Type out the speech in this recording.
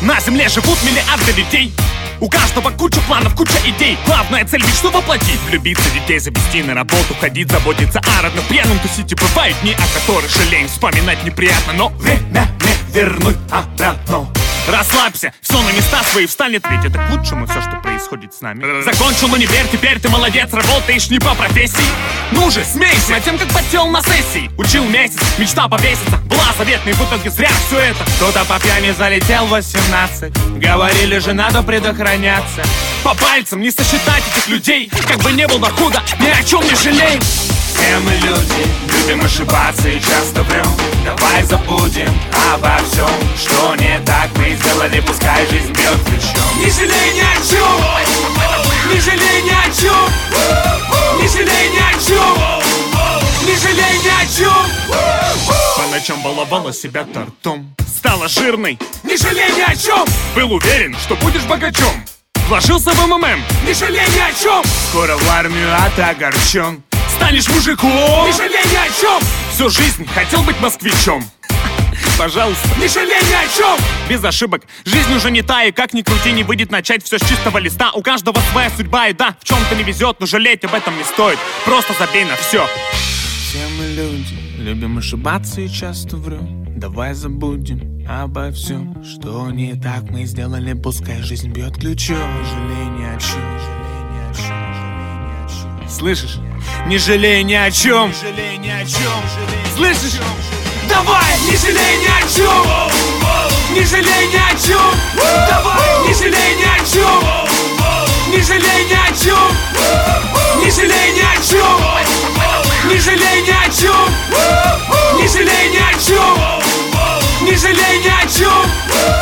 На земле живут миллиарды людей. У каждого куча планов, куча идей. Главная цель мечту воплотить. Влюбиться, детей завести, на работу ходить, заботиться о родных, пьяным тусить. И бывают дни, о которых жалеем. Вспоминать неприятно, но время не вернуть обратно. Расслабься, все на места свои встанет, ведь это к лучшему все, что происходит с нами. Закончил универ, теперь ты молодец, работаешь не по профессии. Ну же, смейся над тем, как потел на сессии. Учил месяц, мечта повеситься, была заветной, в итоге зря все это. Кто-то по пьяни залетел 18. Говорили же, надо предохраняться. По пальцам не сосчитать этих людей. Как бы не было худо, ни о чем не жалей. Все мы люди, любим ошибаться и часто врем. Давай забудем обо всем, что не так мы сделали, пускай жизнь бьет ключом. Не жалей ни о чем, не жалей ни о чем, не жалей ни о чем, не жалей ни о чем. По ночам баловала себя тортом, стала жирной, не жалей ни о чем. Был уверен, что будешь богачом, вложился в МММ, не жалей ни о чем. Скоро в армию, а ты огорчен. Станешь мужиком, не жалей ни о чем. Всю жизнь хотел быть москвичом. Пожалуйста, не жалей ни о чем. Без ошибок, жизнь уже не та. И как ни крути, не выйдет начать все с чистого листа. У каждого своя судьба, и да, в чем-то не везет, но жалеть об этом не стоит. Просто забей на все. Все мы люди, любим ошибаться и часто врем. Давай забудем обо всем, что не так мы сделали, пускай жизнь бьет ключом. Не жалей ни о чем. Слышишь? Не жалей ни о чем. Слышишь? Давай, не жалей ни о чем. Не жалей ни о чем. Давай, не жалей ни о чем. Не жалей ни о чем. Не жалей ни о чем. Не жалей ни о чем. Не жалей ни о чем. Не жалей ни о чем.